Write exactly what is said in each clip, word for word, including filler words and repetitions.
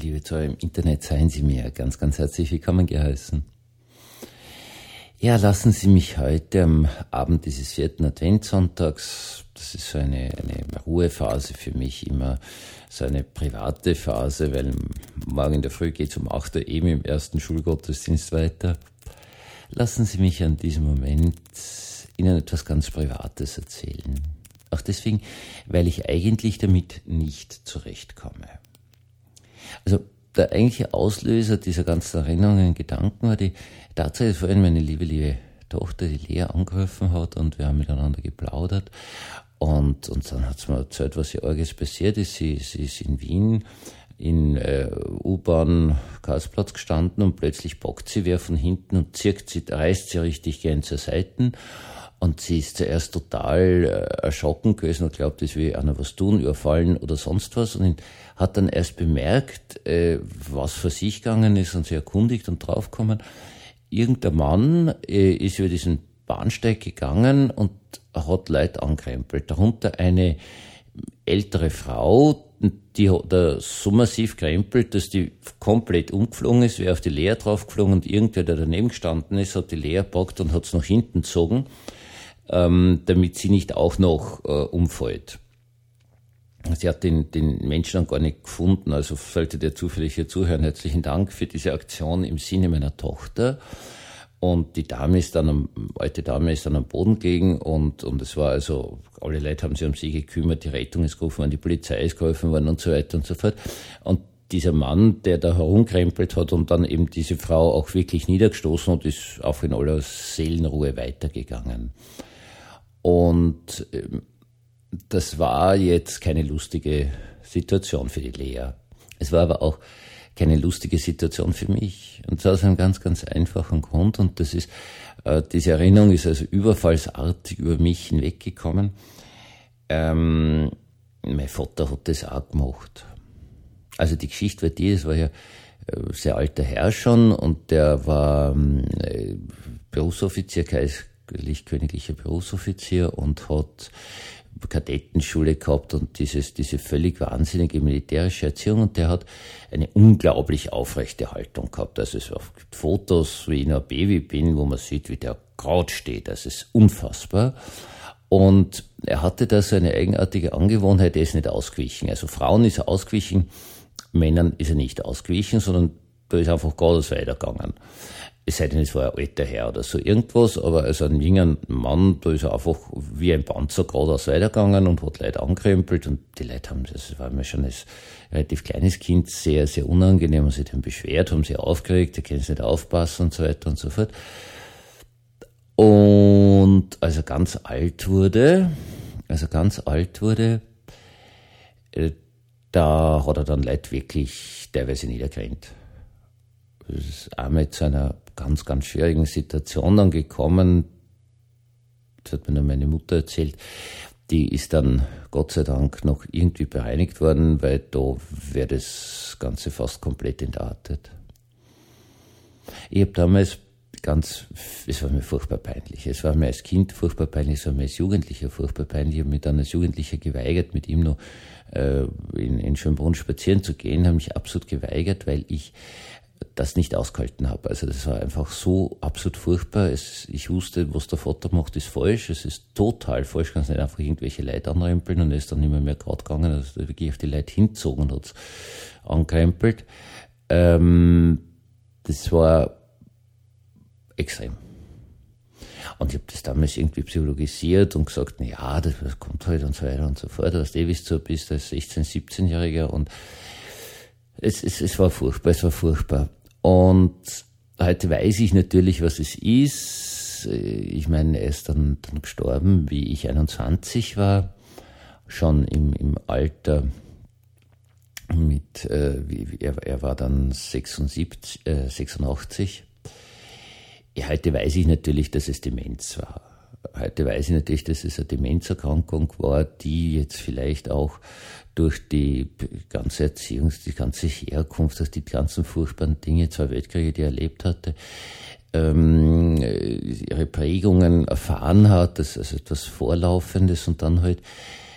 Liebe Zuhörer im Internet, seien Sie mir ganz, ganz herzlich willkommen geheißen. Ja, lassen Sie mich heute am Abend dieses vierten Adventssonntags, das ist so eine, eine Ruhephase für mich, immer so eine private Phase, weil morgen in der Früh geht es um acht Uhr eben im ersten Schulgottesdienst weiter. Lassen Sie mich an diesem Moment Ihnen etwas ganz Privates erzählen. Auch deswegen, weil ich eigentlich damit nicht zurechtkomme. Also der eigentliche Auslöser dieser ganzen Erinnerungen und Gedanken war die Tatsache, dass vorhin meine liebe, liebe Tochter, die Lea, angerufen hat und wir haben miteinander geplaudert. Und, und dann hat sie mir erzählt, was ihr Orges passiert ist. Sie, sie ist in Wien in äh, U-Bahn Karlsplatz gestanden und plötzlich packt sie wer von hinten und zirkt sie, reißt sie richtig gern zur Seite. Und sie ist zuerst total äh, erschrocken gewesen und glaubt, es will einer was tun, überfallen oder sonst was. Und hat dann erst bemerkt, äh, was für sich gegangen ist und sie erkundigt und draufgekommen. Irgendein Mann äh, ist über diesen Bahnsteig gegangen und hat Leute angekrempelt. Darunter eine ältere Frau, die hat da so massiv krempelt, dass die komplett umgeflogen ist, wäre auf die Lea draufgeflogen und irgendwer, der daneben gestanden ist, hat die Lea gepackt und hat es nach hinten gezogen, ähm, damit sie nicht auch noch äh, umfällt. Sie hat den, den Menschen dann gar nicht gefunden, also sollte der zufällig hier zuhören, herzlichen Dank für diese Aktion im Sinne meiner Tochter. Und die Dame ist dann, am, alte Dame ist dann am Boden gelegen und, und es war also, alle Leute haben sich um sie gekümmert, die Rettung ist gerufen worden, die Polizei ist geholfen worden und so weiter und so fort. Und dieser Mann, der da herumkrempelt hat und dann eben diese Frau auch wirklich niedergestoßen hat, ist auch in aller Seelenruhe weitergegangen. Und das war jetzt keine lustige Situation für die Lea. Es war aber auch keine lustige Situation für mich. Und zwar aus einem ganz, ganz einfachen Grund. Und das ist, äh, diese Erinnerung ist also überfallsartig über mich hinweggekommen. Ähm, mein Vater hat das auch gemacht. Also die Geschichte war die, es war ja äh, sehr alter Herr schon und der war äh, Berufsoffizier, kaiserlich-königlicher Berufsoffizier und hat Kadettenschule gehabt und dieses, diese völlig wahnsinnige militärische Erziehung und der hat eine unglaublich aufrechte Haltung gehabt. Also es gibt Fotos, wie ich noch ein Baby bin, wo man sieht, wie der Kraut steht. Das ist unfassbar. Und er hatte da so eine eigenartige Angewohnheit, er ist nicht ausgewichen. Also Frauen ist er ausgewichen, Männern ist er nicht ausgewichen, sondern da ist einfach geradeaus weitergegangen. Es sei denn, es war ein alter Herr oder so irgendwas, aber also ein junger Mann, da ist er einfach wie ein Panzer geradeaus weitergegangen und hat Leute angekrempelt und die Leute haben, das war mir schon als relativ kleines Kind sehr, sehr unangenehm, haben sich dann beschwert, haben sich aufgeregt, die können nicht aufpassen und so weiter und so fort. Und als er ganz alt wurde, als er ganz alt wurde, da hat er dann Leute wirklich teilweise niedergerannt. Das ist einmal zu einer ganz, ganz schwierigen Situation dann gekommen. Das hat mir dann meine Mutter erzählt. Die ist dann Gott sei Dank noch irgendwie bereinigt worden, weil da wäre das Ganze fast komplett entartet. Ich habe damals ganz, es war mir furchtbar peinlich. Es war mir als Kind furchtbar peinlich, es war mir als Jugendlicher furchtbar peinlich. Ich habe mich dann als Jugendlicher geweigert, mit ihm noch äh, in, in Schönbrunn spazieren zu gehen, habe mich absolut geweigert, weil ich das nicht ausgehalten habe. Also das war einfach so absolut furchtbar. Es, ich wusste, was der Vater macht, ist falsch. Es ist total falsch. Kannst nicht einfach irgendwelche Leute anrempeln und er ist dann nicht mehr, mehr gerade gegangen. Also da wirklich auf die Leute hingezogen und hat es angekrempelt. Ähm, das war extrem. Und ich habe das damals irgendwie psychologisiert und gesagt, na ja, das, das kommt halt und so weiter und so fort. Was du bist, so bist als sechzehn-, siebzehnjähriger und Es, es, es war furchtbar, es war furchtbar. Und heute weiß ich natürlich, was es ist. Ich meine, er ist dann, dann gestorben, wie ich einundzwanzig war, schon im, im Alter mit, äh, wie, er, er war dann sechsundsiebzig, äh, sechsundachtzig. Ja, heute weiß ich natürlich, dass es Demenz war. Heute weiß ich natürlich, dass es eine Demenzerkrankung war, die jetzt vielleicht auch durch die ganze Erziehung, die ganze Herkunft, durch die ganzen furchtbaren Dinge, zwei Weltkriege, die er erlebt hatte, ähm, ihre Prägungen erfahren hat, das ist also etwas Vorlaufendes und dann halt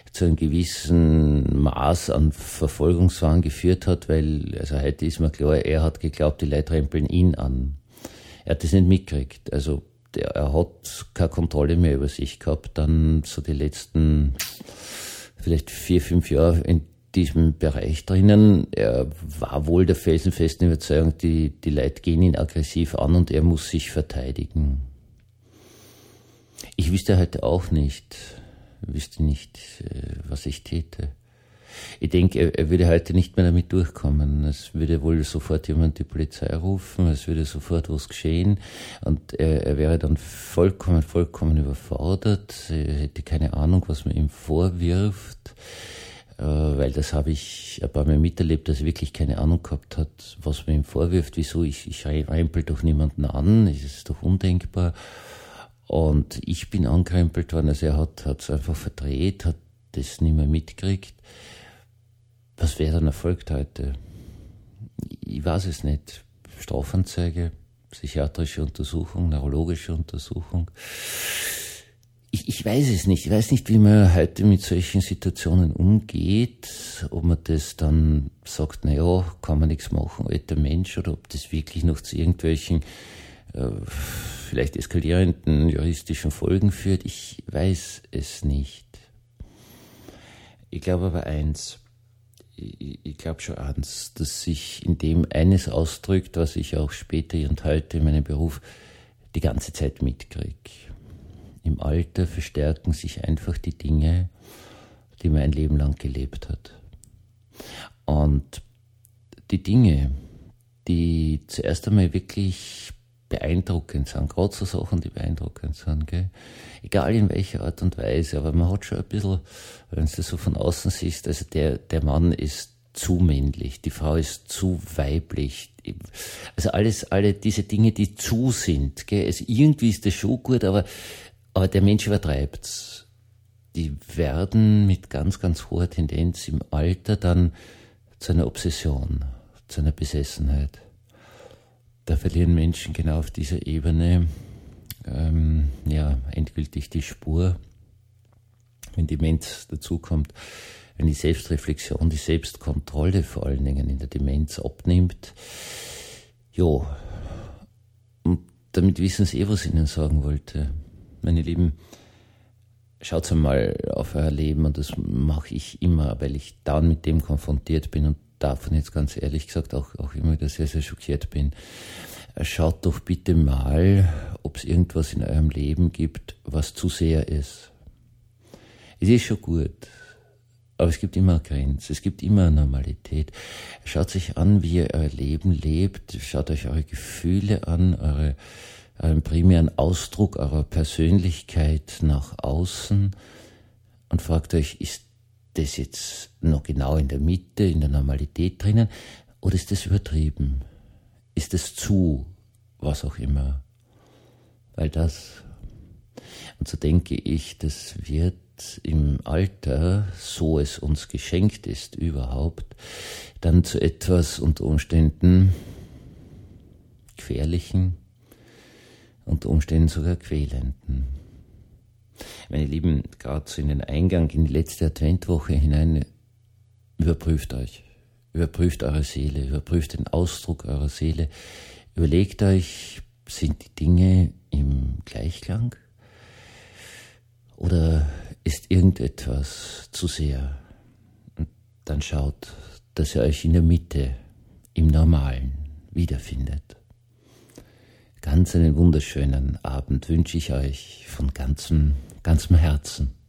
zu einem gewissen Maß an Verfolgungswahn geführt hat, weil, also heute ist mir klar, er hat geglaubt, die Leute rempeln ihn an. Er hat das nicht mitgekriegt. Also der, er hat keine Kontrolle mehr über sich gehabt. Dann so die letzten vielleicht vier, fünf Jahre in diesem Bereich drinnen. Er war wohl der felsenfesten Überzeugung, die, die Leute gehen ihn aggressiv an und er muss sich verteidigen. Ich wüsste heute auch nicht, wüsste nicht, was ich täte. Ich denke, er, er würde heute nicht mehr damit durchkommen. Es würde wohl sofort jemand die Polizei rufen, es würde sofort was geschehen und er, er wäre dann vollkommen, vollkommen überfordert. Er hätte keine Ahnung, was man ihm vorwirft, äh, weil das habe ich ein paar Mal miterlebt, dass er wirklich keine Ahnung gehabt hat, was man ihm vorwirft. Wieso? Ich, ich rempel doch niemanden an, das ist doch undenkbar. Und ich bin angerempelt worden, also er hat es einfach verdreht, hat das nicht mehr mitgekriegt. Was wäre dann erfolgt heute? Ich weiß es nicht. Strafanzeige, psychiatrische Untersuchung, neurologische Untersuchung. Ich, ich weiß es nicht. Ich weiß nicht, wie man heute mit solchen Situationen umgeht. Ob man das dann sagt, na ja, kann man nichts machen, alter Mensch, oder ob das wirklich noch zu irgendwelchen äh, vielleicht eskalierenden juristischen Folgen führt. Ich weiß es nicht. Ich glaube aber eins. Ich glaube schon eins, dass sich in dem eines ausdrückt, was ich auch später und heute in meinem Beruf die ganze Zeit mitkriege. Im Alter verstärken sich einfach die Dinge, die man ein Leben lang gelebt hat. Und die Dinge, die zuerst einmal wirklich beeindruckend sind, gerade so Sachen, die beeindruckend sind, gell? Egal in welcher Art und Weise, aber man hat schon ein bisschen, wenn du das so von außen siehst, also der, der Mann ist zu männlich, die Frau ist zu weiblich, also alles, alle diese Dinge, die zu sind, gell? Also irgendwie ist das schon gut, aber, aber der Mensch übertreibt's. Die werden mit ganz, ganz hoher Tendenz im Alter dann zu einer Obsession, zu einer Besessenheit. Da verlieren Menschen genau auf dieser Ebene ähm, ja, endgültig die Spur, wenn Demenz dazukommt, wenn die Selbstreflexion, die Selbstkontrolle vor allen Dingen in der Demenz abnimmt. Jo, und damit wissen Sie eh, was ich Ihnen sagen wollte. Meine Lieben, schaut einmal auf euer Leben, und das mache ich immer, weil ich dann mit dem konfrontiert bin und davon jetzt ganz ehrlich gesagt auch, auch immer wieder sehr, sehr schockiert bin. Schaut doch bitte mal, ob es irgendwas in eurem Leben gibt, was zu sehr ist. Es ist schon gut, aber es gibt immer eine Grenze, es gibt immer eine Normalität. Schaut sich an, wie ihr euer Leben lebt, schaut euch eure Gefühle an, eure, euren primären Ausdruck eurer Persönlichkeit nach außen und fragt euch, ist das jetzt noch genau in der Mitte, in der Normalität drinnen, oder ist das übertrieben? Ist es zu, was auch immer? Weil das, und so denke ich, das wird im Alter, so es uns geschenkt ist überhaupt, dann zu etwas unter Umständen Gefährlichen, unter Umständen sogar Quälenden. Meine Lieben, gerade so in den Eingang, in die letzte Adventwoche hinein, überprüft euch. Überprüft eure Seele, überprüft den Ausdruck eurer Seele. Überlegt euch, sind die Dinge im Gleichklang? Oder ist irgendetwas zu sehr? Und dann schaut, dass ihr euch in der Mitte, im Normalen wiederfindet. Ganz einen wunderschönen Abend wünsche ich euch von ganzem, ganzem Herzen.